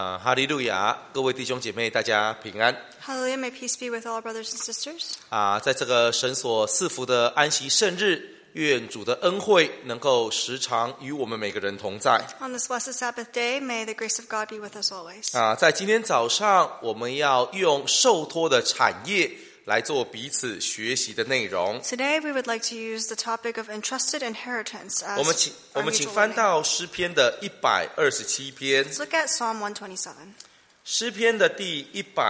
哈利路亚！各位弟兄姐妹，大家平安。 Hallelujah, may peace be with all our brothers and sisters. 在这个神所赐福的安息圣日，愿主的恩惠能够时常与我们每个人同在。 On this blessed Sabbath day, may the grace of God be with us always. 在今天早上，我们要用受托的产业来做彼此学习的内容。 Today, we would like to use the topic of entrusted inheritance as 我们请翻到诗篇的127篇。 Let's look at Psalm 127. 诗篇的第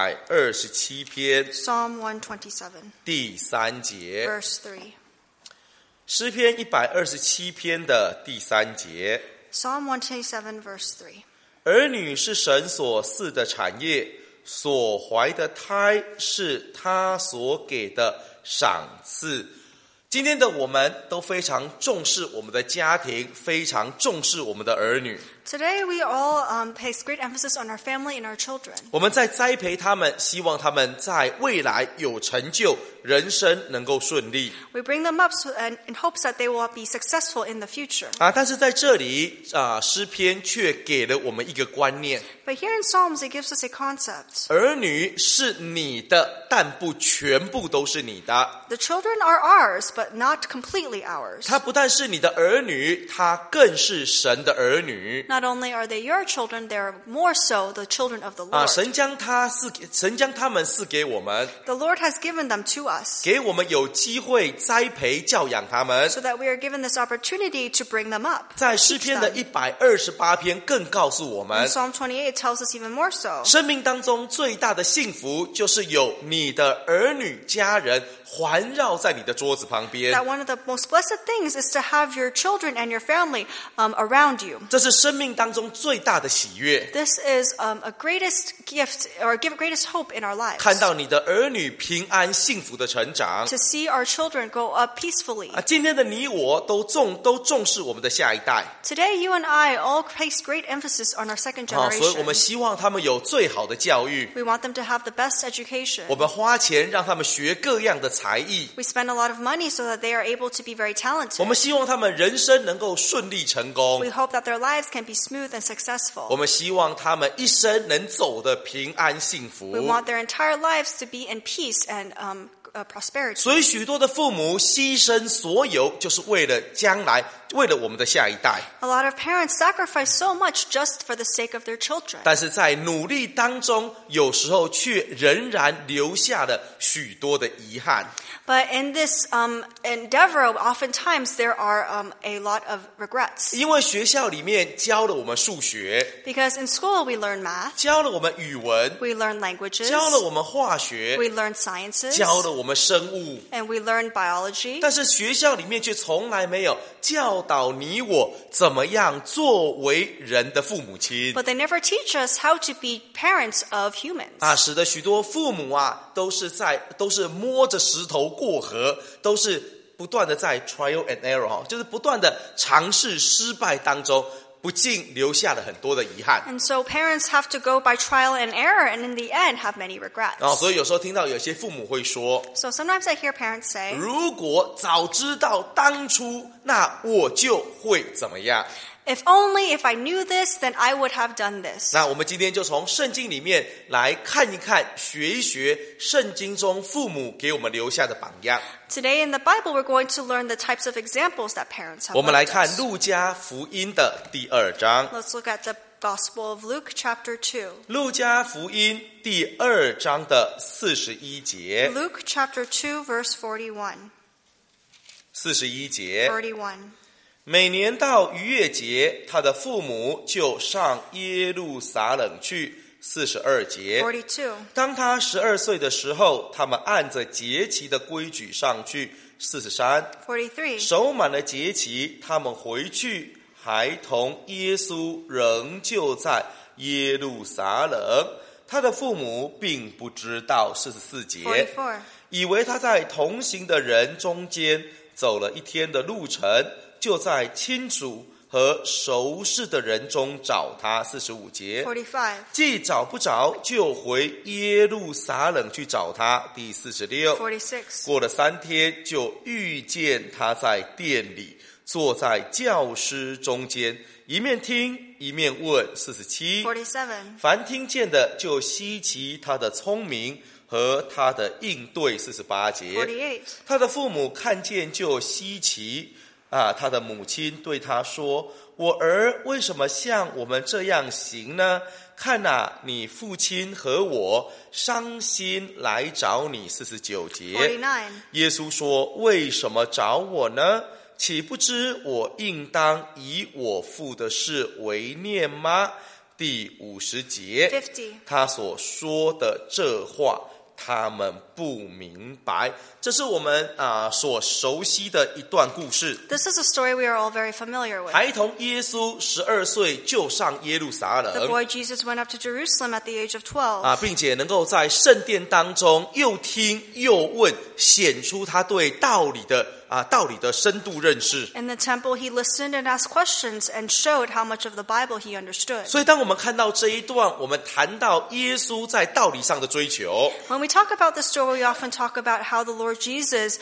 127篇 Psalm 127, 第3节。 verse 3. 诗篇127篇的第3节。 Psalm 127, verse 3. 儿女是神所赐的产业，所怀的胎是他所给的赏赐。今天的我们都非常重视我们的家庭，非常重视我们的儿女。 Today, we all place great emphasis on our family and our children. 我们在栽培他们，希望他们在未来有成就，人生能够顺利。 We bring them up in hopes that they will be successful in the future. 但是在这里诗篇却给了我们一个观念。 But here in Psalms, it gives us a concept. 儿女是你的，但不全部都是你的。 The children are ours, but not completely ours. 他不但是你的儿女，他更是神的儿女。 Not only are they your children, they are more so the children of the Lord. 神将他们赐给我们， The Lord has given them to us 给我们有机会栽培教养他们。 so that we are given this opportunity to bring them up. 在诗篇的128篇更告诉我 In 们， Psalm 28 tells us even more so. 生命当中最大的幸福就是有你的儿女家人环绕在你的桌子旁边。 That one of the most blessed things is to have your children and your family around you. 这是生命当中最大的喜悦。 This is a greatest gift or greatest hope in our lives. 看到你的儿女平安幸福的成长。 To see our children grow up peacefully. 今天的你我都重视我们的下一代。 Today, you and I all place great emphasis on our second 所以我们 generation. 希望他们有最好的教育。 We want them to have the best education. 我们花钱让他们学各样的才艺。 We spend a lot of money so that they are able to be very 我 talented. 们希望他们人生能够顺利成功。 We hope that their lives can be smooth and successful. 我们希望他们一生能走得平安幸福。 We want their entire lives to be in peace and prosperity. 所以许多的父母牺牲所有，就是为了将来，为了我们的下一代。 A lot of parents sacrifice so much just for the sake of their children. 但是在努力当中，有时候却仍然留下了许多的遗憾。 But in this endeavor, oftentimes there are a lot of regrets. 因为学校里面教了我们数学， Because in school we learn math, 教了我们语文， we learn languages, 教了我们化学， we learn sciences, 教了我们生物。 and we learn biology. 但是学校里面却从来没有教导你我怎么样作为人的父母亲。 But they never teach us how to be parents of humans. 使得许多父母都是摸着石头过河，都是不断的在 trial and error， 就是不断的尝试失败当中，不禁留下了很多的遗憾。 And so parents have to go by trial and error, and in the end have many regrets. 所以有时候听到有些父母会说， So sometimes I hear parents say, 如果早知道当初，那我就会怎么样。 if I knew this, then I would have done this. 那我们今天就从圣经里面来看一看，学一学圣经中父母给我们留下的榜样。 Today in the Bible, we're going to learn the types of examples that parents have 我们来 left 看 us. 路加福音的第2章。 Let's look at the Gospel of Luke, chapter 2. 路加福音第2章的41节。 Luke, chapter 2, verse 41. 41节。 41. 每年到逾越节，他的父母就上耶路撒冷去。42节。 42. 当他12岁的时候，他们按着节期的规矩上去。43. 43. 守满了节期，他们回去，孩童耶稣仍旧在耶路撒冷。他的父母并不知道。44节。 44. 以为他在同行的人中间走了1天的路程，就在亲属和熟识的人中找他。45节。 45. 既找不着，就回耶路撒冷去找他。第46。 46. 过了3天，就遇见他在店里， 坐在教师中间，一面听一面问。47 47. 凡听见的就稀奇他的聪明和他的应对。48节 48. 他的父母看见就稀奇他的母亲对他说，我儿为什么像我们这样行呢？看你父亲和我伤心来找你。49节 49. 耶稣说，为什么找我呢？岂不知我应当以我父的事为念吗？第50节 50. 他所说的这话他们不明白。这是我们所熟悉的一段故事。 This is a story we are all very familiar with. 孩童耶稣12岁就上耶路撒 The 冷 boy Jesus went up to Jerusalem at the age of 12. 并且能够在圣殿当中又听又问，显出他对道理的深度认识。 In the temple, he listened and asked questions and showed how much of the Bible he understood. 所以当我们看到这一段，我们谈到耶稣在道理上的追求。 When we talk about this story, we often talk about how the Lord Jesus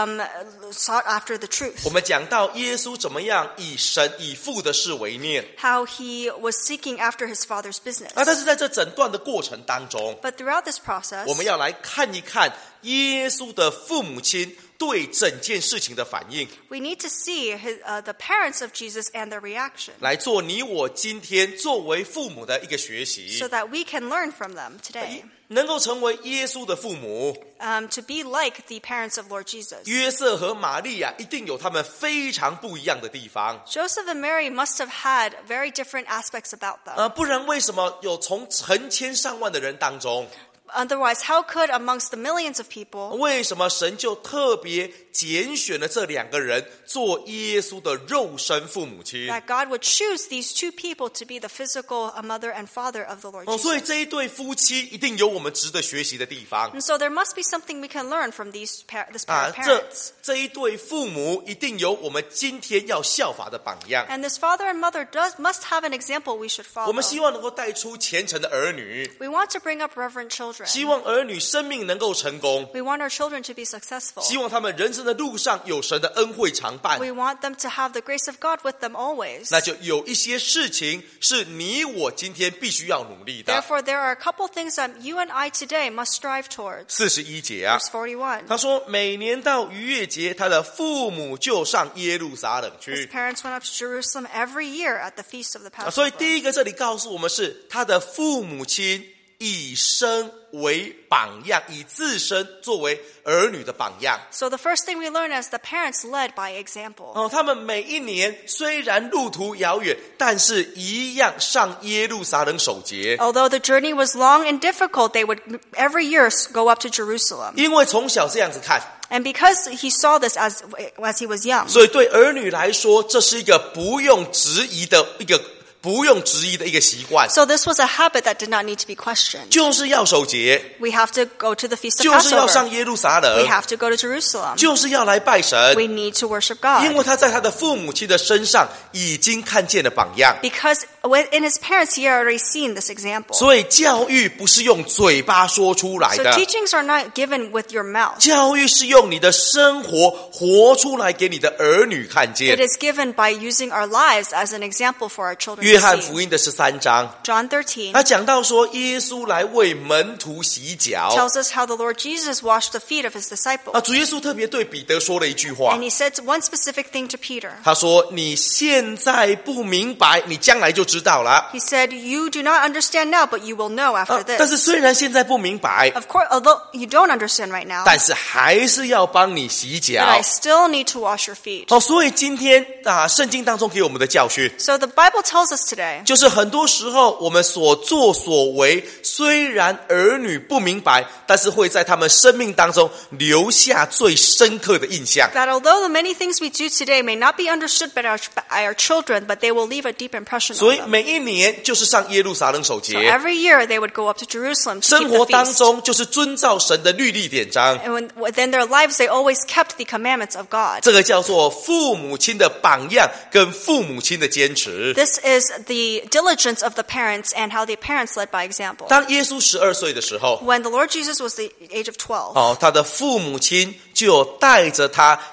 sought after the truth. 我们讲到耶稣怎么样以父的事为念。 How he was seeking after his Father's business. 但是在这整段的过程当中， But throughout this process, 我们要来看一看耶稣的父母亲对整件事情的反应， we need to see the parents of Jesus and their reaction 来做你我今天作为父母的一个学习 so， that we can learn from them today. 能够成为耶稣的父母。 To be like the parents of Lord Jesus. 约瑟和玛利亚一定有他们非常不一样的地方， Joseph and Mary must have had very different aspects about them. 不然为什么有从成千上万的人当中， Otherwise, how could amongst the millions of people 为什么神就特别拣选了这2个人做耶稣的肉身父母亲？ that God would choose these two people to be the physical mother and father of the Lord 所以 Jesus? 这一对夫妻一定有我们值得学习的地方。 And so there must be something we can learn from this pair of parents. 这一对父母一定有我们今天要效法的榜样。 And this father and mother must have an example we should 我 follow. 们希望能够带出虔诚的儿女， We want to bring up reverent children. 希望儿女生命能够成功， We want our children to be successful. 希望他们人生的路上有神的恩惠常伴。 We want them to have the grace of God with them always. 那就有一些事情是你我今天必须要努力的。 Therefore, there are a couple things that you and I today must strive towards. 41节 Verse 41. 他说每年到逾越节，他的父母就上耶路撒冷 His 去。 parents went up to Jerusalem every year at the feast of the 所以 Passover. 第一个这里告诉我们是他的父母亲以身为榜样，以自身作为儿女的榜样。 So the first thing we learn is the parents led by example. 他们每一年虽然路途遥远，但是一样上耶路撒冷守节。 Although the journey was long and difficult, they would every year go up to Jerusalem. 因为从小这样子看， And because he saw this as he was young, 所以对儿女来说，这是一个不用质疑的一个习惯， so this was a habit that did not need to be questioned. 就是要守节， We have to go to the feast of 就是要上 Passover. 耶路撒 We 冷， have to go to Jerusalem. 就是要来拜神。 We need to worship 因 God. 为他在他的父母亲的身上已经看见了榜样， Because in his parents, he had already seen this example. 所以教育不是用嘴巴说出来 So 的， teachings are not given with your mouth. 教育是用你的生活活出来给你的儿女看 It 见。 is given by using our lives as an example for our children 约 to 翰 see. 福音的13章， John 13 他讲到说，耶稣来为门徒洗脚。 tells us how the Lord Jesus washed the feet of his disciples. 主耶稣特别对彼得说了一句话 And，he said one specific thing to Peter. 他说：“你现在不明白，你将来就知道了。 He said, you do not understand now, but you will know after 但是 this. 虽然现在不明白， Of course, although you don't understand right now, 但是还是要帮你洗 but 脚 I。still need to wash your feet. 所以今天圣经当中给我们的教训， So the Bible tells us today 就是很多时候我们所作所为，虽然儿女不明白，但是会在他们生命当中留下最深刻的印象。 that although the many things we do today may not be understood by our children, but they will leave a deep impression 所 on 以 them. 每一年就是上耶路撒冷守 So 节， every year they would go up to Jerusalem to 生 keep 活 the 当 feast. 中就是遵照神的律例典章。 And within their lives, they always kept the commandments of God. 这个叫做父母亲的榜样跟父母亲的坚持。 This is the diligence of the parents and how the parents led by example. 当耶稣12岁的时候， When the Lord Jesus was the age of 12, 他的父母亲就带着他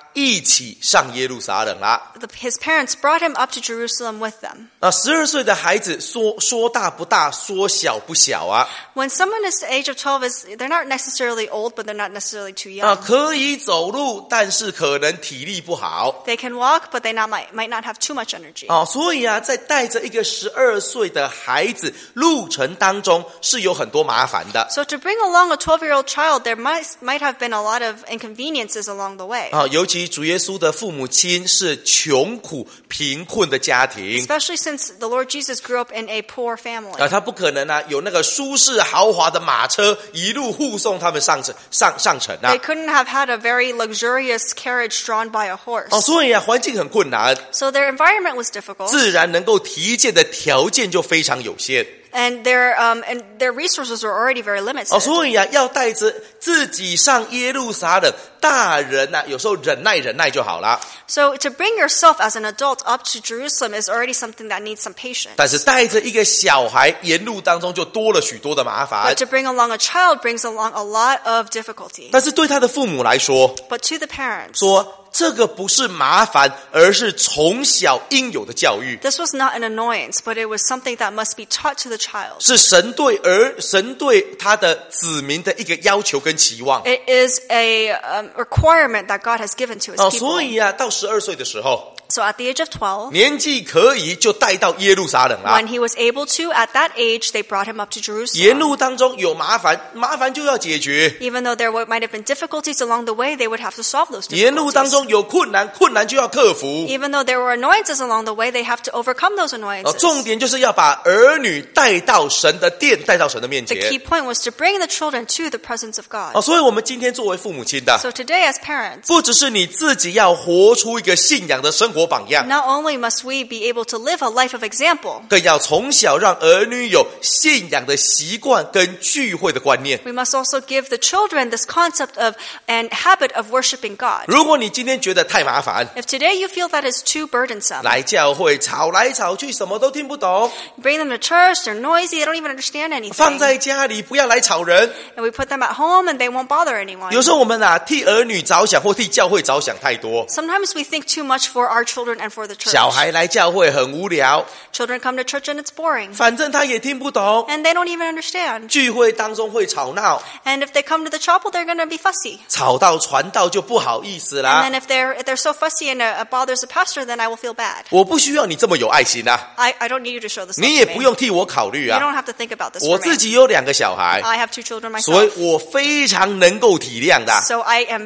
一起上耶路撒冷啦。 His parents brought him up to Jerusalem with them. 12岁的孩子说大不大，说小不小啊。 When someone is the age of 12, they're not necessarily old, but they're not necessarily too young. 可以走路，但是可能体力不好。 They can walk, but they might not have too much energy. 所以在带着一个12岁的孩子路程当中是有很多麻烦的。 So to bring along a 12-year-old child, there might have been a lot of inconveniences along the way. 尤其主耶稣的父母亲是穷苦贫困的家庭。 Especially since the Lord Jesus grew up in a poor family. 他不可能有那个舒适豪华的马车一路护送他们上城啊。 They couldn't have had a very luxurious carriage drawn by a horse. 所以环境很困难。 So their environment was difficult. 自然能够提荐的条件就非常有限。 And their resources were already very limited. 所以要带着自己上耶路撒冷，大人有时候忍耐就好了。 So to bring yourself as an adult up to Jerusalem is already something that needs some patience. 但是带着一个小孩，沿路当中就多了许多的麻烦。 But to bring along a child brings along a lot of difficulty. 但是对他的父母来说， But to the parents, 说这个不是麻烦，而是从小应有的教育。 this was not an annoyance, but it was something that must be taught to the child. 是神对他的子民的一个要求跟期望。 It is a requirement that God has given to his people. 所以到12岁的时候， So at the age of 12, 年纪可以就带到耶路撒冷啦。 when he was able to, at that age, they brought him up to 沿 Jerusalem. 路当中有麻烦就要解决。 Even though there might have been difficulties along the way, they would have to solve those 沿路当 difficulties. 中有困难就要克服。 Even though there were annoyances along the way, they have to overcome those annoyances. 重点就是要把儿女带到神的殿，带到神的面 The 前。 key point was to bring the children to the presence of God. 所以我们今天作为父母亲的， So today as parents, 不只是你自己要活出一个信仰的生活榜样， not only must we be able to live a life of example, 更要从小让儿女有信仰的习惯跟聚会的观念。 we must also give the children this concept of and habit of worshiping God. 如果你今天觉得太麻烦， If today you feel that is too burdensome, 来教会吵来吵去，什么都听不懂， bring them to church, they're noisy, they don't even understand 放 anything. 在家里不要来吵人。 And we put them at home and they won't bother anyone. 有时候我们替儿女着想或替教会着想太多， Sometimes we think too much for our children and for the church. 小孩来教会很无聊， Children come to church and it's boring. 反正他也听不懂， And they don't even understand. 聚会当中会吵闹， And if they come to the chapel, they're going to be fussy. 吵到传道就不好意思啦。 And then if they're so fussy and it bothers the pastor, then I will feel bad. 我不需要你这么有爱心啊， I don't need you to show this love 你也 to 不 me. 用替我考虑 You 啊。 don't have to think about this 我 for 自 me. 己有2个小孩， I have 2 children 所以 myself. 我非常能够体谅的。 So I am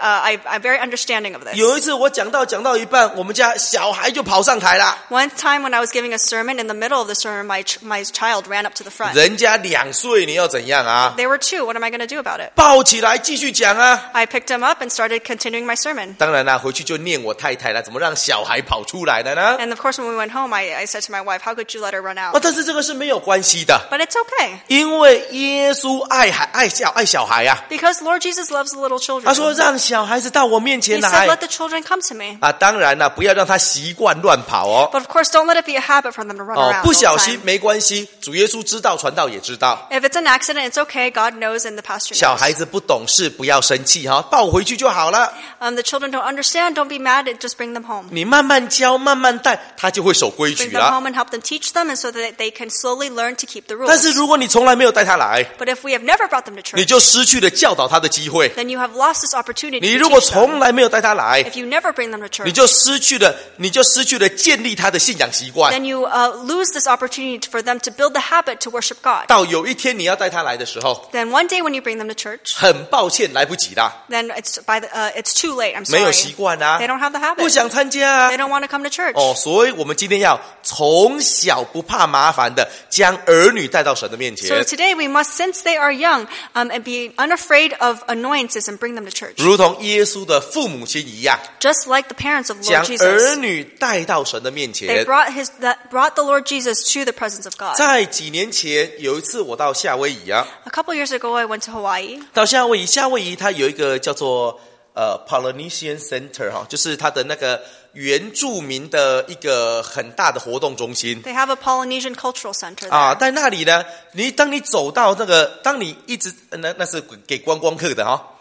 I'm very understanding of this. 有一次我讲到一半，我们家小孩就跑上台了， One time when I was giving a sermon, in the middle of the sermon, my child ran up to the front. 人家2岁，你要怎样啊？ They were 2. What am I going to do about it? 抱起来继续讲啊！ I picked him up and started continuing my sermon. 当然啦，回去就念我太太了，怎么让小孩跑出来的呢？ And of course, when we went home, I said to my wife, how could you let her run out? 但是这个是没有关系的， But it's okay. 因为耶稣爱小孩啊。 Because Lord Jesus loves the little children. 他说让小孩子到我面 He 前 said, 来 let the children come to me. 当然啦，不要让他习惯乱跑哦。 But of course, don't let it be a habit for them to run around 不 all 小 the 心 time. 没关系，主耶稣知道，传道也知道。 If it's an accident, it's okay. God knows and the pastor 小 knows. 孩子不懂事，不要生气哈，抱回去就好了。 The children don't understand, don't be mad, just bring them home. 你慢慢教，慢慢带，他就会守规 Bring 矩 them 了。 home and help them teach them and so that they can slowly learn to keep the 但是 rules. 如果你从来没有带他来， But if we have never brought them to 你 church, 就失去了教导他的机会。 then you have lost this opportunity 你 to 如果 teach them. 从来没有带他来， If you never bring them to 你 church, 就失去了建立他的信仰习惯。 then you lose this opportunity for them to build the habit to worship God. 到有一天你要带他来的时候， Then one day when you bring them to church, 很抱歉，来不及啦， then it's too late. I'm 没有 sorry. 习惯啊 They，don't have the 不 habit. 想参加啊 They。don't want to come to church. 所以我们今天要从小不怕麻烦的将儿女带到神的面 So 前， today we must, since they are young, and be unafraid of annoyances and bring them to church. 如同耶稣的父母亲一样， Just like the parents of 将 Lord 儿 Jesus. 女带到神的面 They 前。 brought the Lord Jesus to the presence of God. 在几年前有一次我到夏威夷啊， A couple years ago, I went to Hawaii. 到夏威夷它有一个叫做Polynesian Center 哈，就是它的那个原住民的一个很大的活动中心 They have a Polynesian cultural center 啊， there. 在那里呢，当你走到那个，当你一直那是给观光客的哈。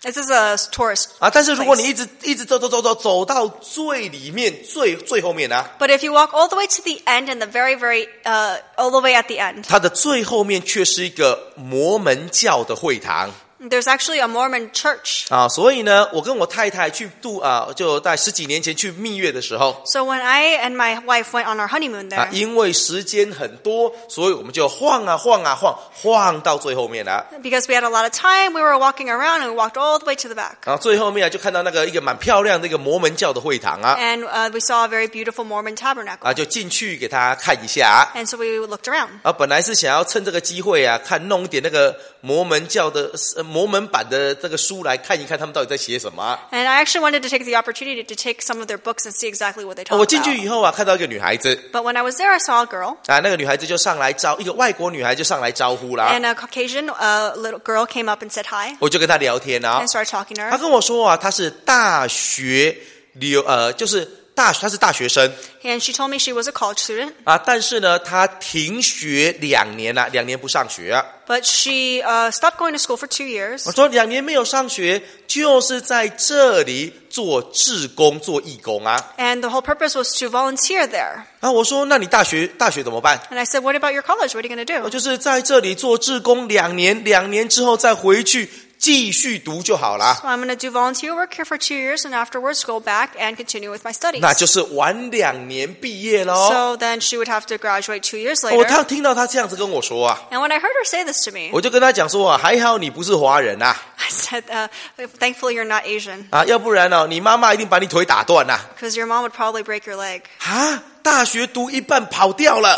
This is a tourist 但是如果你 place. 一直走到最里面最后面啊， But if you walk all the way to the end and the very, all the way at the end, 它的最后面却是一个摩门教的会堂。 there's actually a Mormon church. 所以呢，我跟我太太去就在10几年前去蜜月的时候， So when I and my wife went on our honeymoon there, 因为时间很多，所以我们就晃到最后面了。 because we had a lot of time, we were walking around and we walked all the way to the back. 然后最后面就看到一个蛮漂亮的一个摩门教的会堂啊， And we saw a very beautiful Mormon tabernacle. 就进去给他看一下。 And so we looked around. 本来是想要趁这个机会弄一点那个摩门教的摩门版的这个书来看一看他们到底在写什么。 And I actually wanted to take the opportunity to take some of their books and see exactly what they talk 我进去 about. 以后看到一个女孩子， But when I was there, I saw a girl. 那个女孩子就上来一个外国女孩就上来招呼啦。 And a Caucasian little girl came up and said hi 我就跟她聊天 and started talking to 她 her. 跟我说她是大学她是大学生 And she told me she was a college student, 但是呢她停学2年了，2年不上学啊。 but she stopped going to school for 2 years. 我说2年没有上学，就是在这里做志工、做义工啊。 And the whole purpose was to volunteer there. 我说那你大学怎么办？ And I said, what about your college? What are you going to do? 就是在这里做志工2年，2年之后再回去继续读就好了。 So I'm going to do volunteer work here for 2 years and afterwards go back and continue with my studies. 那就是晚2年毕业咯。 So then she would have to graduate 2 years 我 later. 听到她这样子跟我说 And when I heard her say this to me, 我就跟她讲说还好你不是华人啊， I said, thankfully you're not Asian, 要不然你妈妈一定把你腿打断啊。 because your mom would probably break your leg. 大学读一半跑掉了，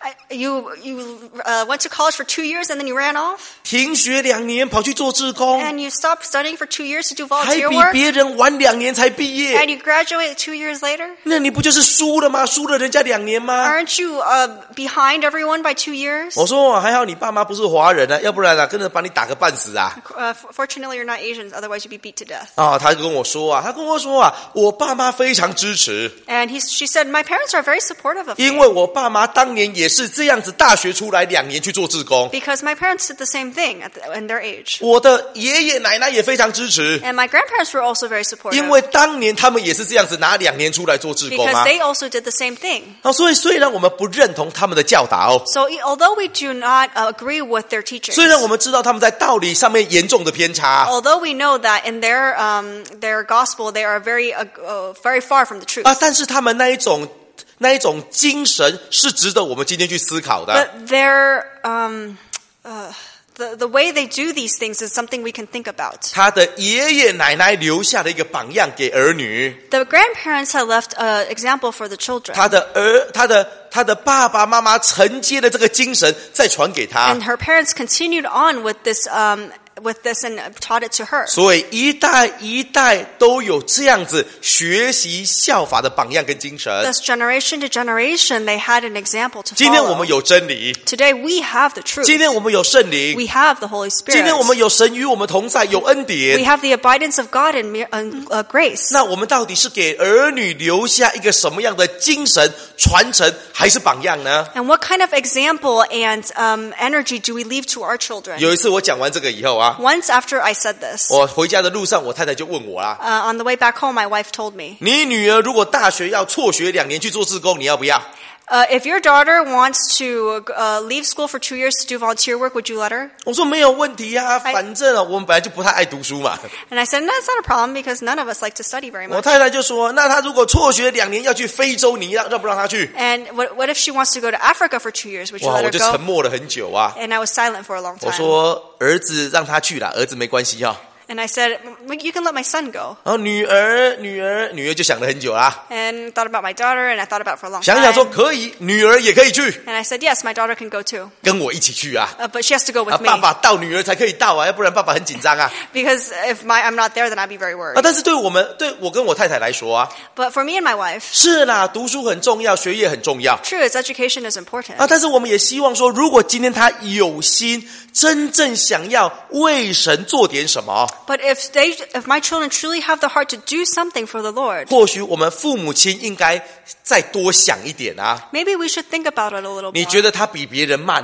You went to college for 2 years and then you ran off? 停学2年跑去做志工， And you stopped studying for 2 years to do 还 volunteer 比 work? 别人晚2年才毕业， And you graduate 2 years later? 那你不就是输了吗？输了人家2年吗？ Aren't you behind everyone by 2 years? 我说还好你爸妈不是华人啊，要不然跟着把你打个半死啊。 Fortunately, you're not Asians, otherwise you'd be beat to death. 他跟我说我爸妈非常支持， And she said, my parents are very supportive of 因 me. 为我爸妈当年也是这样子，大学出来2年去做志工。 Because my parents did the same thing in their age. 我的爷爷奶奶也非常支持， And my grandparents were also very 因 supportive. 为当年他们也是这样子拿2年出来做志工 Because 啊。 they also did the same thing. 所以虽然我们不认同他们的教导， So although we do not agree with their teachings, 虽然我们知道他们在道理上面严重的偏差， although we know that in their gospel they are very far from the truth, 但是他们那一种精神是值得我们今天去思考的。 but the way they do these things is something we can think about. 他的爷爷奶奶留下的一个榜样给儿女， The grandparents had left an example for the children, 他的爸爸妈妈承接的这个精神再传给他， and her parents continued on with this and taught it to her. 所以一代一代都有这样子学习效法的榜样跟精神。 Thus, generation to generation, they had an example to 今天我们 follow. 有真理， Today, we have the truth. 今天我们有圣灵， We have the Holy 今天我们 Spirit. 有神与我们同在，有恩 We 典。 have the abidance of God and grace. 那我们到底是给儿女留下一个什么样的精神传承，还是榜样呢？ And what kind of example and energy do we leave to our children? 有一次我讲完这个以后 Once after I said this, 我回家的路上，我太太就问我啦， on the way back home, my wife told me, 你女儿如果大学要辍学2年去做志工，你要不要？ if your daughter wants to leave school for 2 years to do volunteer work, would you let her? 我说没有问题啊，反正我们本来就不太爱读书嘛。 And I said, no, that's not a problem because none of us like to study very 我 much. 太太就说，那她如果辍学2年要去非洲，你让不让她去？ And what if she wants to go to Africa for 2 years? Would you 哇， let 我 her 就沉 go? 默了很久啊。 And I was silent for a long 我 time. 说儿子让他去啦，儿子没关系哈。 And I said, you can let my son go. 然后女儿就想了很久啦， And thought about my daughter, and I thought about it for a long 想说 time. 可以，女儿也可以去， And I said, yes, my daughter can go too. 跟我一起去啊。 But she has to go with me. 爸爸到女儿才可以到啊，要不然爸爸很紧张啊。 Because if I'm not there, then I'd be very worried. 但是对我跟我太太来说啊， But for me and my wife, 是啦，读书很重要，学业很重要 true, its education is important. 但是我们也希望说，如果今天他有心，真正想要为神做点什么， But if my children truly have the heart to do something for the Lord, 或许我们父母亲应该再多想一点啊。 maybe we should think about it a little 你 more. 觉得他比别人慢了，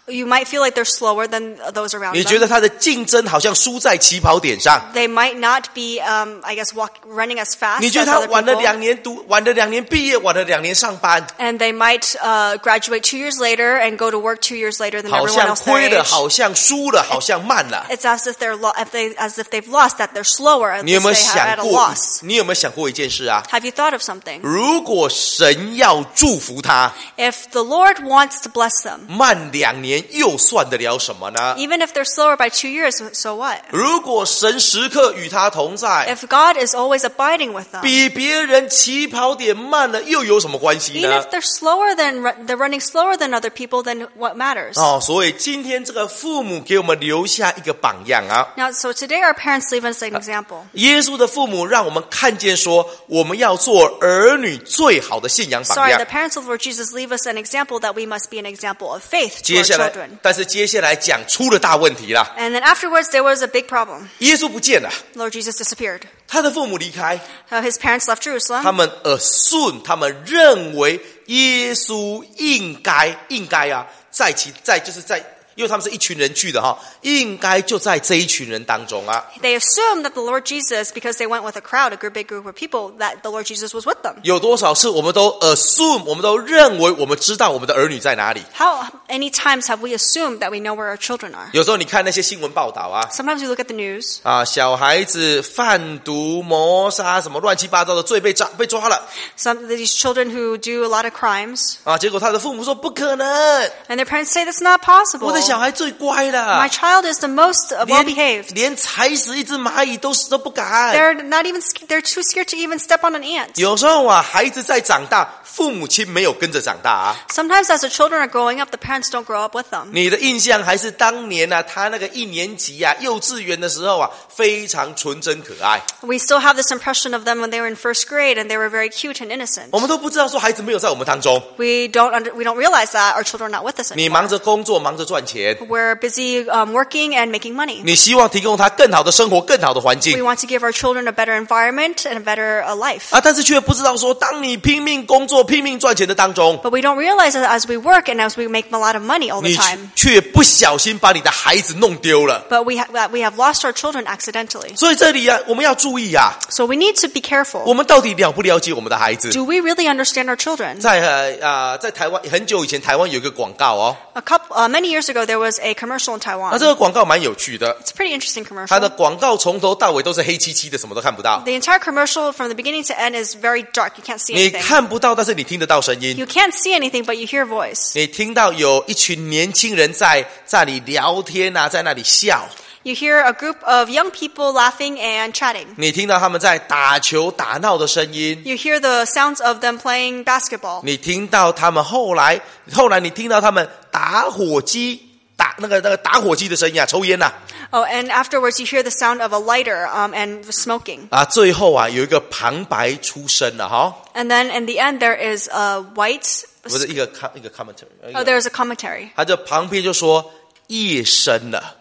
You might feel like they're slower than those around 你觉 them. 得他的竞争好像输在起跑点上， They might not be, I guess, running as fast 你 as 觉得他 other 晚了 people. 2年晚了2年毕业，晚了2年上班， And they might graduate 2 years later and go to work 2 years later than 好 everyone 像 else their 亏了， age. 好像输了，好像慢了。 It's as if they've lost, that they're slower, as 你有没有 if they have 想 at a 过 loss. 你有没有想过一件事啊？ Have you thought of something? 如果神要祝福他， If the Lord wants to bless them, 慢2年又算得了什么呢？ even if they're slower by 2 years, so what? 如果神时刻与他同在， If God is always abiding with them, 比别人起跑点慢了又有什么关系 even 呢 if？they're running slower than other people, then what matters? 所以今天这个父母给我们留下一个榜样啊。 Now, so today our parents leave us an example. 耶稣的父母让我们看见说，我们要做儿女最好的信仰榜 Sorry, 样 the。parents of Lord Jesus leave us an example that we must be an example of faith to 接 our 下来 children. 但是接下来讲出了大问题了， And then afterwards, there was a big problem. 耶稣不见了， Lord Jesus disappeared. 他的父母离开， His parents left 他 Jerusalem. 们assume，他们认为耶稣应该啊，因为他们是一群人去的哈，应该就在这一群人当中啊。 They assumed that the Lord Jesus, because they went with a crowd, big group of people, that the Lord Jesus was with them. 有多少次我们都 assume， 我们都认为我们知道我们的儿女在哪里？ How many times have we assumed that we know where our children are? 有时候你看那些新闻报道啊， Sometimes we look at the news. 小孩子贩毒、谋杀什么乱七八糟的罪被抓了 These children who do a lot of crimes, 结果他的父母说不可能， and their parents say that's not 我 possible. 的小孩最乖了 My，child is the most well-behaved. 连踩死一只蚂蚁都不敢。 They're too scared to even step on an ant. 有时候孩子在长大，父母亲没有跟着长大啊。 Sometimes as the children are growing up, the parents don't grow up with them. 你的印象还是当年他那个1年级幼稚园的时候非常纯真可爱。 We still have this impression of them when they were in first grade and they were very cute and innocent. 我们都不知道说孩子没有在我们当中。 We don't realize that our children are not with us 你 anymore. 忙着工作，忙着赚钱， We're busy working and making money. 你希望提供他更好的生活、更好的环 We 境 want to give our children a better environment and a better life. 但是却不知道说，当你拼命工作、拼命赚钱的当中， But we don't realize that as we work and as we make a lot of money all the 你 time. 却不小心把你的孩子弄丢了。 But we have lost our children accidentally. 所以这里我们要注意 So we need to be 我 careful. 们到底了不了解我们的孩子？ Do we really understand our children? 在台湾很久以前，台湾有一个广告 Many years ago, there was a commercial in 那 Taiwan. 这个广告蛮有趣的， It's a pretty interesting 它的 commercial. 广告从头到尾都是黑漆漆的，什么都看不到。 The entire commercial from the beginning to end is very dark. You can't see 你 anything. 看不到，但是你听得到声音。 You can't see anything, but you hear voice. 你听到有一群年轻人在那里聊天在那里笑。 You hear a group of young people laughing and chatting. 你听到他们在打球打闹的声音。 You hear the sounds of them playing basketball. 你听到他们后来你听到他们打火机那个打火机的声音抽烟 Oh, and afterwards you hear the sound of a lighter and smoking. 最后有一个旁白出声了 And then in the end there is a white. 不是一个 commentary。 Oh, there's a commentary. 他就旁边就说夜深了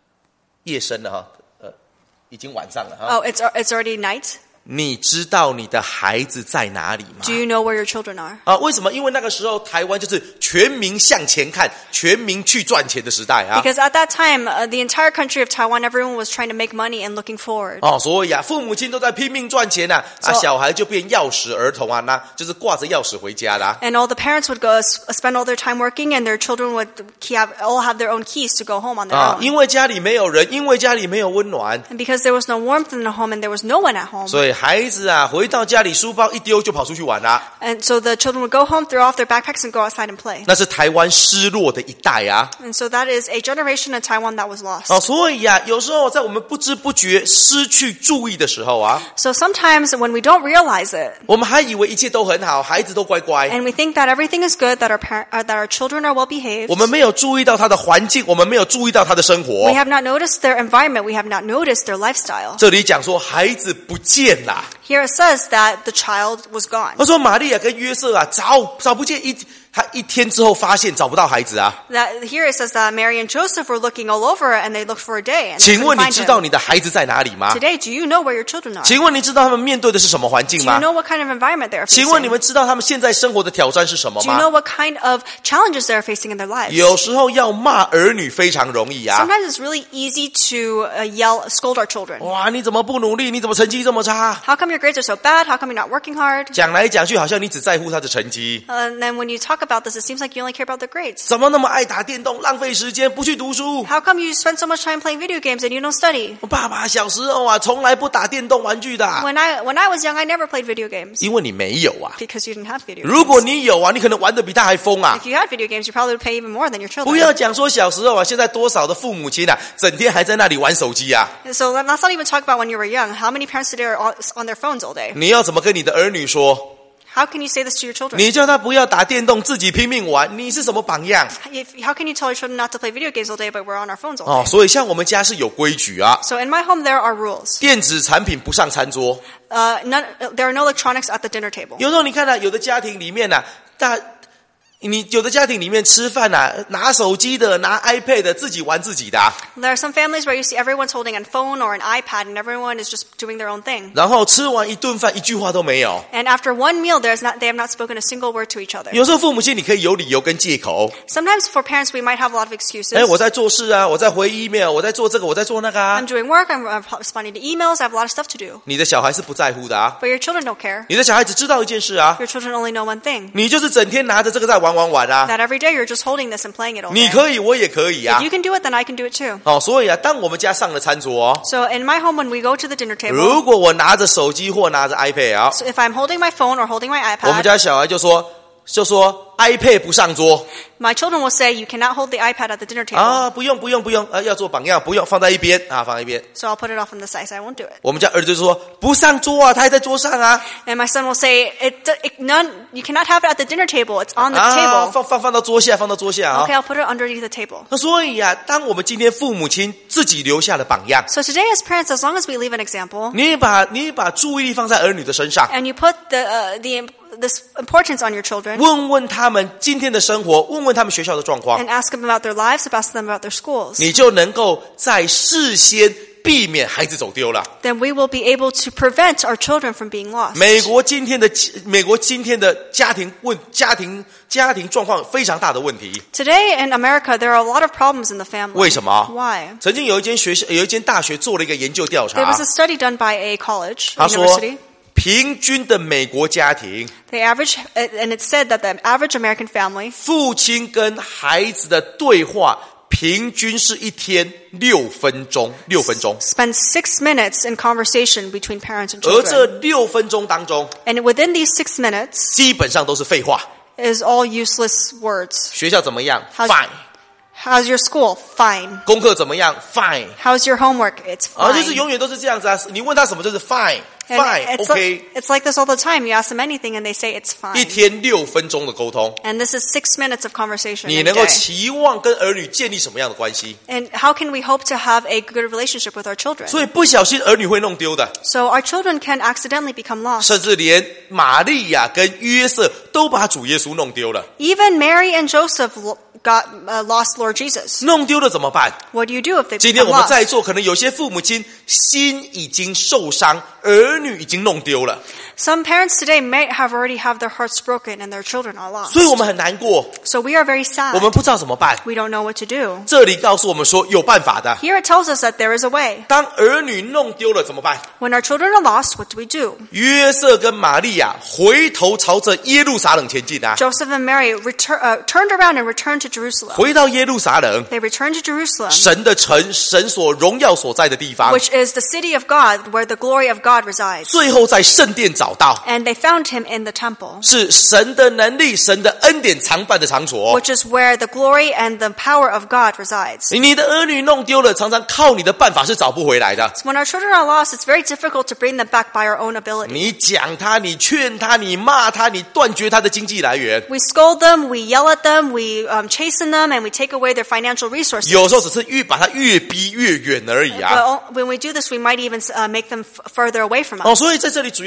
已经晚上了 Oh, it's already night. 你知道你的孩子在哪里吗 Do you know where your children are? 为什么？因为那个时候台湾就是全民向前看，全民去赚钱的时代 Because at that time, the entire country of Taiwan, everyone was trying to make money and looking forward. 所以父母亲都在拼命赚钱小孩就变钥匙儿童那就是挂着钥匙回家的 And all the parents would go spend all their time working, and their children would all have their own keys to go home on their own. 因为家里没有人，因为家里没有温暖， And because there was no warmth in the home and there was no one at home. 所以孩子回到家里书包一丢就跑出去玩了。 And so the children would go home, throw off their backpacks, and go outside and play. 那是台湾失落的一代 And so that is a generation in Taiwan that was lost. 所以有时候在我们不知不觉失去注意的时候 So sometimes when we don't realize it, 我们还以为一切都很好，孩子都乖乖， and we think that everything is good, that our children are well behaved, 我们没有注意到他的环境，我们没有注意到他的生活 we。have not noticed their environment, we have not noticed their lifestyle. 这里讲说孩子不见了， Here it says that the child was gone. 他说玛利亚跟约瑟找不见他一天之后发现找不到孩子啊。 That here it says that Mary and Joseph were looking all over and they looked for a day. And they 请 couldn't 问你 find 知道 him. 你的孩子在哪里吗？ Today, do you know where your children are? 请问你知道他们面对的是什么环境 Do you 吗？ know what kind of environment they are 请问你 facing? 们知道他们现在生活的挑战是什么 Do you know 吗？ what kind of challenges they are facing in their lives? 有时候要骂儿女非常容易啊。 Sometimes it's really easy to scold our children. 哇，你怎么不努力？你怎么成绩这么差？ How come your grades are so bad? How come you're not working hard? 讲来讲去，好像你只在乎他的成绩， And then when you talk about this, it seems like you only care about their grades. 怎么那么爱打电动，浪费时间，不去读书？ How come you spend so much time playing video games and you don't study? 爸爸小时候啊，从来不打电动玩具的， When I was young, I never played video games 因为你没有啊。 because you didn't have video 如果 games. 你有啊，你可能玩得比他还疯啊。 If you had video games, you probably would pay even more than your 不 children. 要讲说小时候啊，现在多少的父母亲啊，整天还在那里玩手机啊。 So let's not even talk about when you were young. How many parents today are on their phones all day? 你要怎么跟你的儿女说？ How can you say this to your children? 你叫他不要打电动，自己拼命玩，你是什么榜样？ How can you tell your children not to play video games all day, but we're on our phones all 哦， day? 所以像我们家是有规矩啊， So in my home, there are rules. 电子产品不上餐桌。 There are no electronics at the dinner table. 有时候你看到有的家庭里面啊，你有的家庭里面吃饭啊，拿手机的，拿 iPad 的，自己玩自己的啊。 There are some families where you see everyone's holding a phone or an iPad and everyone is just doing their own thing. 然后吃完一顿饭，一句话都没有。 And after one meal, they have not spoken a single word to each other. 有时候父母亲你可以有理由跟借口， Sometimes for parents, we might have a lot of 哎， excuses. 我在做事啊，我在回 email， 我在做这个，我在做那个啊 I'm。doing work, I'm responding to emails, I have a lot of stuff to do. 你的小孩是不在乎的啊， But your children don't care. 你的小孩只知道一件事啊， Your children only know one thing. 你就是整天拿着这个在玩啊。 That every day you're just holding this and playing it all 你 day. 可以，我也可以啊 If you。can do it, then I can do it too. 哦，所以啊，当我们家上了餐桌哦， So in my home, when we go to the dinner 如 table, 果我拿着手机或拿着 iPad 啊， so if I'm holding my phone or holding my 我们 iPad, 家小孩就说 iPad 不上桌 my children will say, you cannot hold the iPad at the dinner table. 啊，不用，要做榜样，不用放在一边啊，放在一边。 So I'll put it off on the side, so I won't do it. 我们家儿子就说不上桌啊，他还在桌上啊， And my son will say, you cannot have it at the dinner table. It's on the 啊， table. 放到桌下，放到桌下啊 Okay,。I'll put it underneath the table. 那所以啊，当我们今天父母亲自己留下了榜样， So today as parents, as long as we leave an example, 你把注意力放在儿女的身上， and you put this importance on your children, 问问他们今天的生活，问问他们学校的状况， and ask them about their lives, ask them about their schools, 你就能够在事先避免孩子走丢了。 then we will be able to prevent our children from being lost. 美国今天的家庭状况非常大的问题， Today in America, there are a lot of problems in the family. 为什么？ Why? 曾经有一间大学做了一个研究调 There 查 was，a study done by a college, 他说 university. 平均的美国家庭， The average, and it said that the average American family 父亲跟孩子的对话平均是一天6分钟，6分钟。 spends 6 minutes in conversation between parents and 而这 children. 6分钟当中， And within these 6 minutes 基本上都是废话。 is all useless words. 学校怎么样 How's- ？Fine。 How's your school? Fine. 功课怎么样 ？Fine。 How's your homework? It's 啊，就是 fine. 永远都是这样子啊！你问他什么就是 fine And fine OK。 it's like this all the time. You ask them anything and they say it's 一 fine. 天6分钟的沟通， And this is 6 minutes of conversation 你 in a 能够 day. 期望跟儿女建立什么样的关系？ And how can we hope to have a good relationship with our children? 所以不小心儿女会弄丢的， So our children can accidentally become lost. 甚至连玛利亚跟约瑟都把主耶稣弄丢了。 Even Mary and Joseph lost Lord Jesus. 弄丢了怎么办？ What do you do if they 今天 become 我们 lost? 在座，可能有些父母亲心已经受伤，儿女已经弄丢了， Some parents today may have already have their hearts broken and their children are lost. 所以我们很难过， So we are very 我 sad. 们不知道怎么办。 We don't know what to do. 这里告诉我们说有办法的。 Here it tells us that there is a way. 当儿女弄丢了怎么办？ When our children are lost, what do we do? 约瑟跟玛利亚回头朝着耶路撒冷前进啊， Joseph and Mary turned around and returned to Jerusalem. 回到耶路撒冷， They returned to Jerusalem, 神的城，神所荣耀所在的地方。 which is the city of God, where the glory of God resides. 最后在圣殿找到， And they found him in the temple, 是神的能力、神的恩典常伴的场所。 which is where the glory and the power of God resides. 你的儿女弄丢了，常常靠你的办法是找不回来的。 When our children are lost, it's very difficult to bring them back by our own ability. 你讲他，你劝他，你骂他，你断绝他的经济来源。 We scold them, we yell at them, we chasten them, and we take away their financial resources. 有时候只是把他越逼越远而已啊。 But when we do this, we might even make them further away from us. 所以在这里主耶稣的父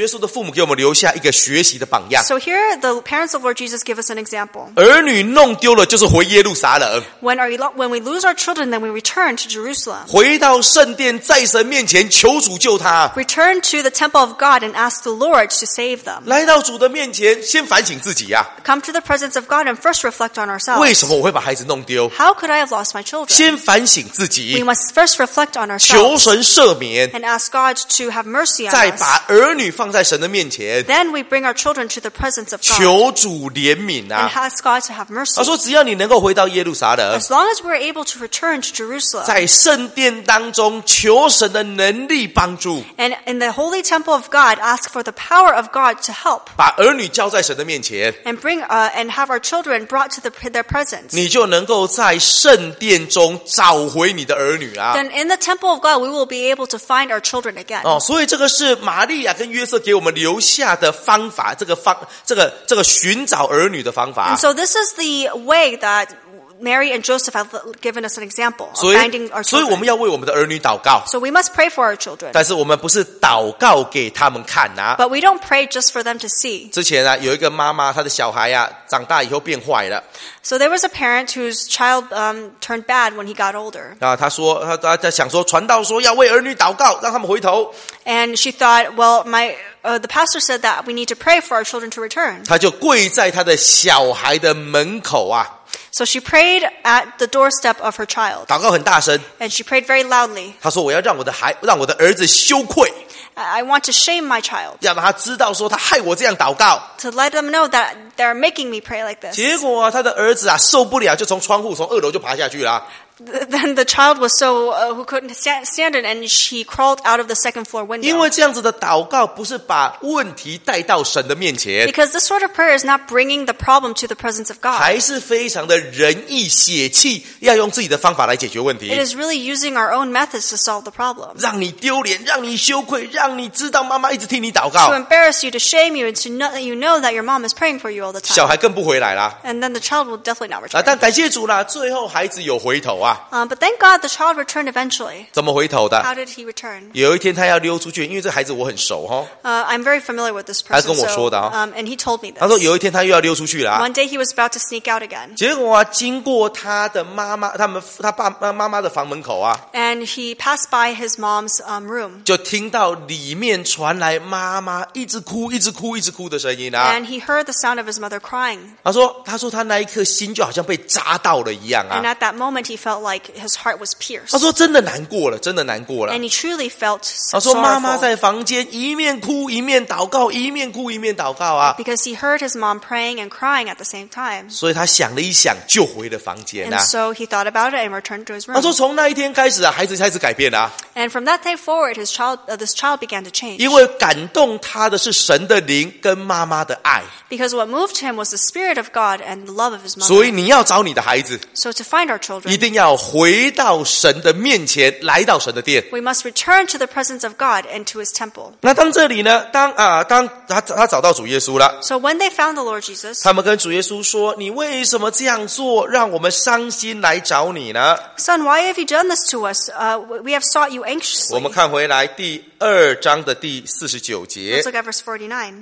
母给我们留下一个学习的榜样。 So here, the parents of Lord Jesus give us an example. 儿女弄丢了，就是回耶路撒冷， When we lose our children, then we return to Jerusalem. 回到圣殿，在神面前求主救他。 Return to the temple of God and ask the Lord to save them. 来到主的面前，先反省自己呀、 Come to the presence of God and first reflect on 为 ourselves. 什么我会把孩子弄丢？ How could I have lost my children? 先反省自 We 己， must first reflect on 求 ourselves 神赦免， and ask God to have mercy on 再 us. 把儿女放在神的面前， Then we bring our children to the presence of God 求主怜悯 and 啊！ ask God to have 他 mercy. 说，只要你能够回到耶路撒冷， As long as we're able to return to Jerusalem 在圣殿当中求神的能力帮助， and in the holy temple of God, ask for the power of God to help 把儿女交在神的面前， and and have our children brought to their presence. 你就能够在圣殿中找回你的儿女啊！ Then in the temple of God, we will be able to find our children again. 哦，所以这个是玛利亚跟约瑟给我们留下的方法，这个寻找儿女的方法 And。so this is the way that Mary and Joseph have given us an example of 所以 finding our 我们 children. 要为我们的儿女祷告， So we must pray for our children. 但是我们不是祷告给他们看啊。 But we don't pray just for them to see. 之前啊，有一个妈妈，她的小孩啊，长大以后变坏了 So there was a parent whose child turned bad when he got older. 啊。她说，她想说，传道说要为儿女祷告，让他们回头。 And she thought, well, the pastor said that we need to pray for our children to return. 她就跪在她的小孩的门口啊， So she prayed at the doorstep of her child. 祷告很大声。 And she prayed very loudly. 她说：“我要让我的儿子羞愧， I want to shame my child, 要让他知道说他害我这样祷告。” to let them know that they're making me pray like this. 结果啊，他的儿子啊受不了，就从2楼就爬下去了啊。 Then the child was so who couldn't stand it, and she crawled out of the second floor 因 window. 为这样子的祷告不是把问题带到神的面前， Because this sort of prayer is not bringing the problem to the presence of God. 还是非常的仁义血气，要用自己的方法来解决问 It 题， is really using our own methods to solve the problem. 让你丢脸，让你羞愧，让你知道妈妈一直替你祷 To 告， embarrass you, to shame you, and to know that you know that your mom is praying for you all the 小 time. 孩更不回来啦。 And then the child will definitely not 啊， return. 但感谢主啦，最后孩子有回头啊。 But thank God the child returned eventually. 怎么回头的？ How did he return? 有一天他要溜出去，因为这孩子我很熟哈。 I'm very familiar with this 他 person. 跟我说的啊。 And he told me 他说 this. 有一天他又要溜出去了啊。 One day he was about to sneak out again. 结果啊，经过他的妈妈，他妈妈的房门口啊， And he passed by his mom's room. 就听到里面传来妈妈一直哭的声音啊。 And he heard the sound of his mother crying. 他说他那一颗心就好像被扎到了一样 And 啊。 at that moment he felt like his heart was pierced. 他说真的难过了，真的难过了 And。he truly felt 他说妈妈 sorrowful 在房间一面哭一面祷告，一面哭一面祷告啊。 because he heard his mom praying and crying at the same time. 所以他想了一想，就回了房间 And 啊。 so he thought about it and returned to his 他说 room. 从那一天开始啊，孩子开始改变了啊。 And from that day forward, this child began to change. 因为感动他的是神的灵跟妈妈的爱， Because what moved him was the Spirit of God and the love of his 所以 mother. 你要找你的孩子， So to find our 一 children, 定要回到神的面前，来到神的殿。 we must return to the presence of God and to his temple. 那当这里呢，当他找到主耶稣了， So when they found the Lord Jesus, 他们跟主耶稣说：“你为什么这样做，让我们伤心来找你呢 Son, why have you done this to us? We have sought you？” 我 anxiously. 们看回来第2章的第49节 Let's，look at verse 49.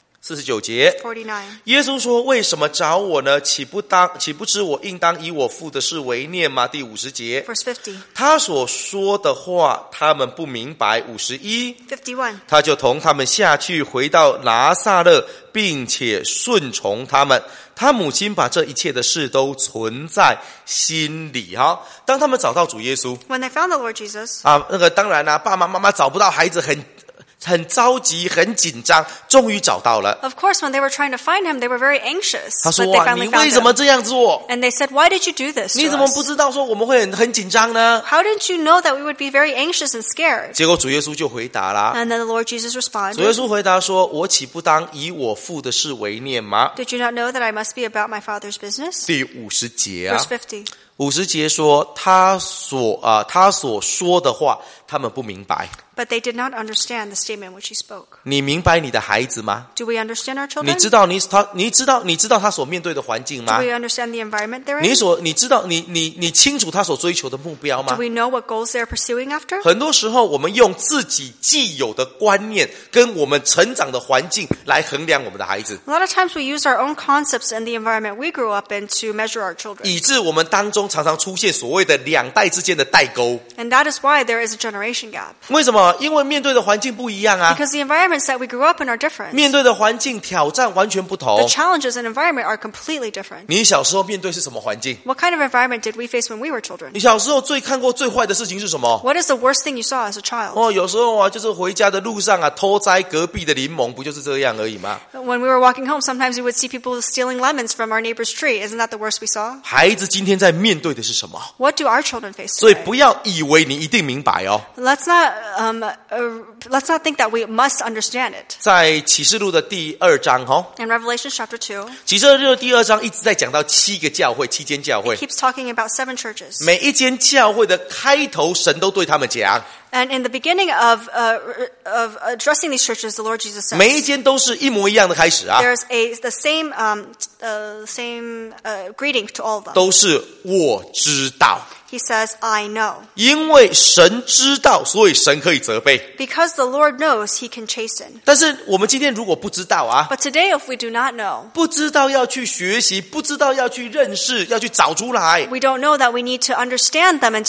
49节。 49. 耶稣说：“为什么找我呢？岂不知我应当以我父的事为念吗？”第50节， Verse 50. 他所说的话，他们不明白。51， 51. 他就同他们下去，回到拿撒勒，并且顺从他们。他母亲把这一切的事都存在心里。哈，当他们找到主耶稣 When they found the Lord Jesus, 啊，当然啦、爸爸妈妈找不到孩子，很着急，很紧张，终于找到了。 of course, when they were trying to find him, they were very anxious. 他 But 说 they 啊，你 finally 为 found 什么 him. 这样做？ And they said, why did you do this 你 to 怎么不 us? 知道说我们会很紧张呢？ How didn't you know that we would be very anxious and scared? 结果主耶稣就回答啦。 And then the Lord Jesus 主耶 responded, 稣回答说：“我岂不当以我父的事为念吗 Did you not know that I must be about my Father's business?？” 第50节啊 Verse，50. 50节说他所说的话他们不明白。 But they did not understand the statement which he spoke. 你明白你的孩子吗？ Do we understand our 你 children? 知道你知道他所面对的环境 Do 吗？ we understand the environment they're in? 你知道你清楚他所追求的目标 Do 吗？ we know what goals they're pursuing after? 很多时候我们用自己既有的观念跟我们成长的环境来衡量我们的孩子， A lot of times we use our own concepts and the environment we grew up in to measure our children. 以致我们当中常常出现所谓的两代之间的代沟。 And that is why there is a generation gap. 为什么？因为面对的环境不一样啊， Because the environments that we grew up in are different. 面对的环境挑战完全不 The 同。 challenges and environment are completely different. 你小时候面对是什么环境？ What kind of environment did we face when we were children? 你小时候看过最坏的事情是什么？ What is the worst thing you saw as a child? 哦，有时候啊，就是回家的路上啊，偷摘隔壁的柠檬，不就是这样而已吗？ When we were walking home, sometimes we would see people stealing lemons from our neighbor's tree. Isn't that the worst we saw? 孩子今天在面对的是什么？ What do our children face 所以 today? 不要以为你一定明白哦。 Let's not think that we must understand it. 在启示录的第2章 In Revelation chapter 2, 启示录的第2章一直在讲到7个教会，7间教 it 会， keeps talking about 7 churches. 每一间教会的开头，神都对他们讲， And in the beginning of addressing these churches, the Lord Jesus 每一 says, 间都是一模一样的开始啊， there's the same greeting to all of them. 都是我知道， He says, I know. 因为神知道，所以神可以责备。 Because the Lord knows, he can chasten. 但是我们今天如果不知道啊， But today, if we do not know, 不知道要去学习，不知道要去认识，要去找出来， we don't know that we need to understand them and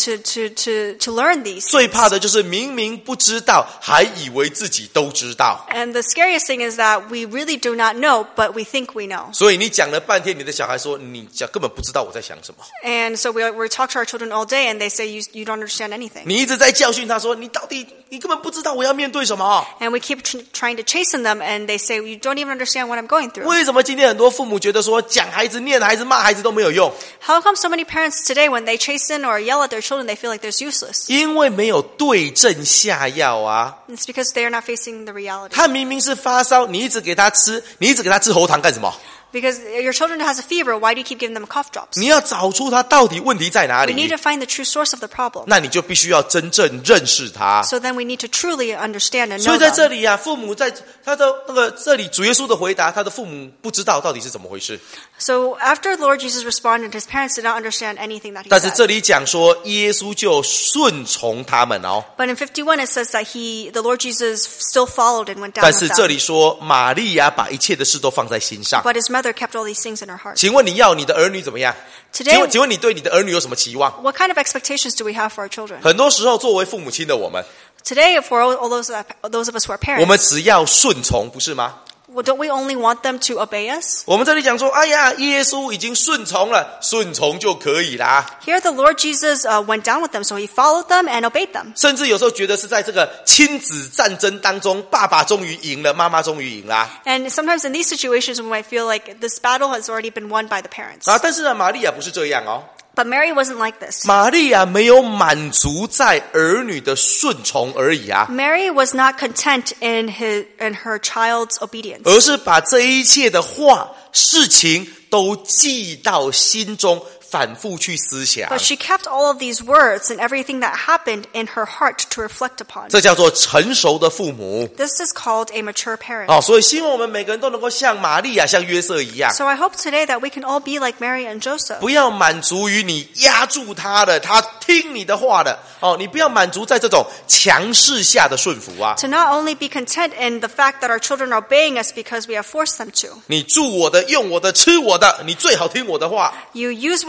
to learn these 最 things. 怕的就是明明不知道，还以为自己都知道。 And the scariest thing is that we really do not know, but we think we know. 所以你讲了半天，你的小孩说你根本不知道我在想什么。 And so we talk to our children all day and they say, you don't understand anything. 你一直在教训他说你根本不知道我要面对什么。 And we keep trying to chasten them and they say, you don't even understand what I'm going through. 为什么今天很多父母觉得说讲孩子、念孩子、骂孩子都没有用？ How come so many parents today, when they chasten or yell at their children, they feel like they're useless? 因为没有对症下药啊。 It's because they are not facing the reality. 他明明是发烧，你一直给他吃喉糖干什么？ Because your children has a fever, why do you keep giving them cough drops? 你要找出他到底问题在哪 We need 里 to，find the true source of the problem. 那你就必须要真正认识他。 So then we need to truly understand and 所 know 以在这 them. 里啊，父母在他的这里，主耶稣的回答，他的父母不知道到底是怎么回事。 So after the Lord Jesus responded, his parents did not understand anything that he 但是这 said. 里讲说，耶稣就顺从他们哦。 But in 51 it says that the Lord Jesus still followed and went down 但 with 是这 them. 里说，玛利亚把一切的事都放在心上。 But his mother kept all these things in her heart. 请问你要你的儿女怎么样？ Today, 请问你对你的儿女有什么期望？ what kind of expectations do we have for our children? 很多时候，作为父母亲的我们， Today, for all those of us who are 我们 parents, 只要顺从，不是吗？ well, don't we only want them to obey us? 我们这里讲说，哎呀，耶稣已经顺从了，顺从就可以啦。 Here the Lord Jesus went down with them, so he followed them and obeyed them. 甚至有时候觉得是在这个亲子战争当中，爸爸终于赢了，妈妈终于赢啦。 And sometimes in these situations we might feel like this battle has already been won by the parents. 啊，但是呢，玛利亚不是这样哦。 But Mary wasn't like this. 玛利亚没有满足在儿女的顺从而已啊， Mary was not content in her child's obedience. 而是把这一切的话、事情都记到心中，反复去思想。 But she kept all of these words and everything that happened in her heart to reflect upon. 这叫做成熟的父母。 This is called a mature parent. 哦，所以希望我们每个人都能够像玛利亚、像约瑟一样， So I hope today that we can all be like Mary and Joseph. 不要满足于你压住他的，他听你的话的。哦，你不要满足在这种强势下的顺服啊。 To not only be content in the fact that our children are obeying us because we have forced them to. 你住我的，用我的，吃我的，你最好听我的话。 You use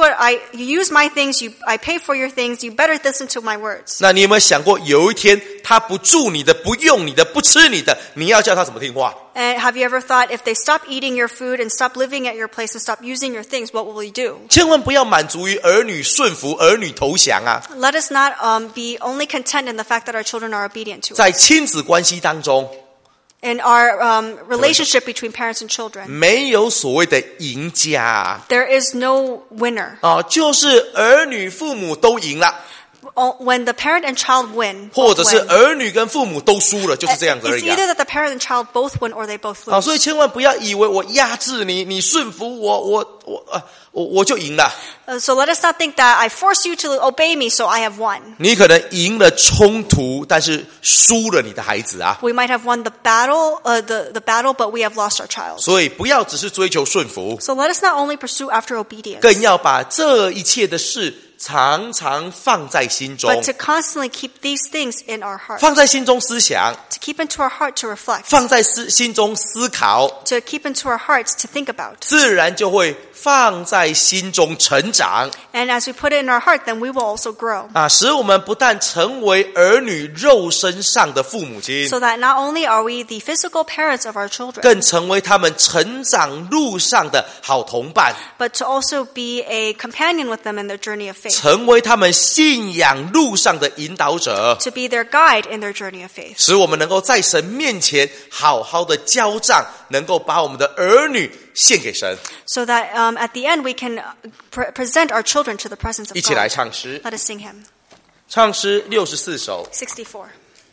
my things, I pay for your things, you better listen to my words. 那你有没有想过，有一天他不住你的，不用你的，不吃你的，你要叫他怎么听话？ And have you ever thought if they stop eating your food and stop living at your place and stop using your things, what will you do? 千万不要满足于儿女顺服、儿女投降啊！ Let us not be only content in the fact that our children are obedient to us. 在亲子关系当中， In our relationship between parents and children, 没有所谓的赢家啊！ there is no winner. 就是儿女、父母都赢了。 when the parent and child win, 或者 both 是 win. 儿女跟父母都输了，就是这样子而 It's 已啊。 either that the parent and child both win or they both 啊，所以 lose. 千万不要以为我压制你，你顺服我就赢了。 So let us not think that I force you to obey me, so I have won. 你可能赢了冲突，但是输了你的孩子啊。 We might have won the battle, the battle, but we have lost our child. 所以不要只是追求顺服， So let us not only pursue after obedience, 更要把这一切的事常常放在心中， but to constantly keep these things in our heart, 放在心中思想， to keep into our heart to reflect, 放在心中思考， to keep into our hearts to think about. 自然就会放在心中成长 And as we put it in our heart, then we will also grow. 啊，使我们不但成为儿女肉身上的父母亲， So that not only are we the physical parents of our children, 更成为他们成长路上的好同伴， but to also be a companion with them in their journey of faith, 成为他们信仰路上的引导者， to be their guide in their journey of faith, 使我们能够在神面前好好的交账，能够把我们的儿女献给神。 so that at the end we can present our children to the presence of 一起来 God. 唱诗， Let us sing hymn 唱诗64首。 64.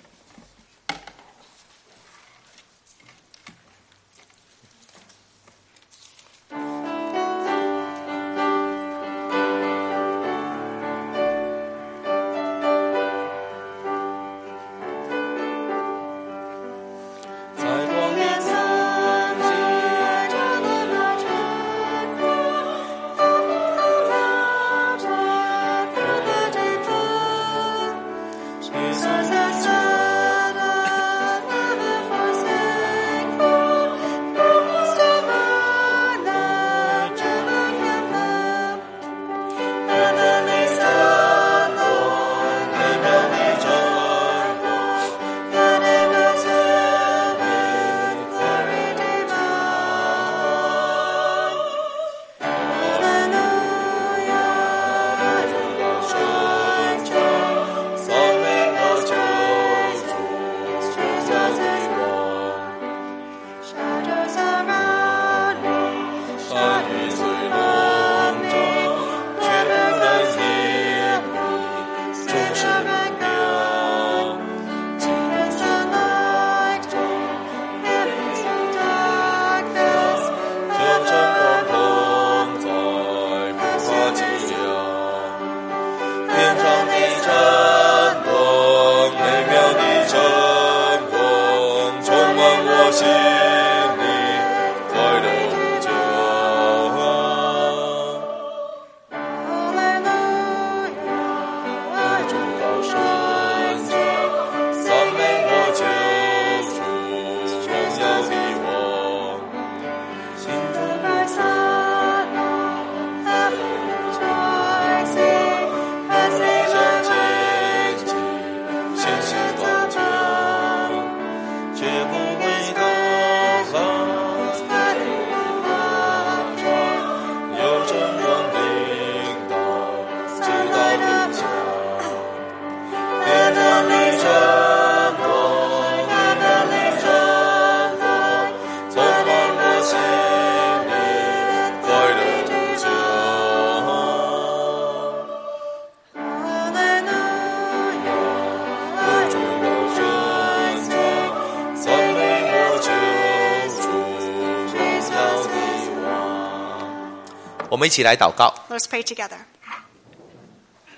在光明曾经，我们一起来祷告。 Let us pray together.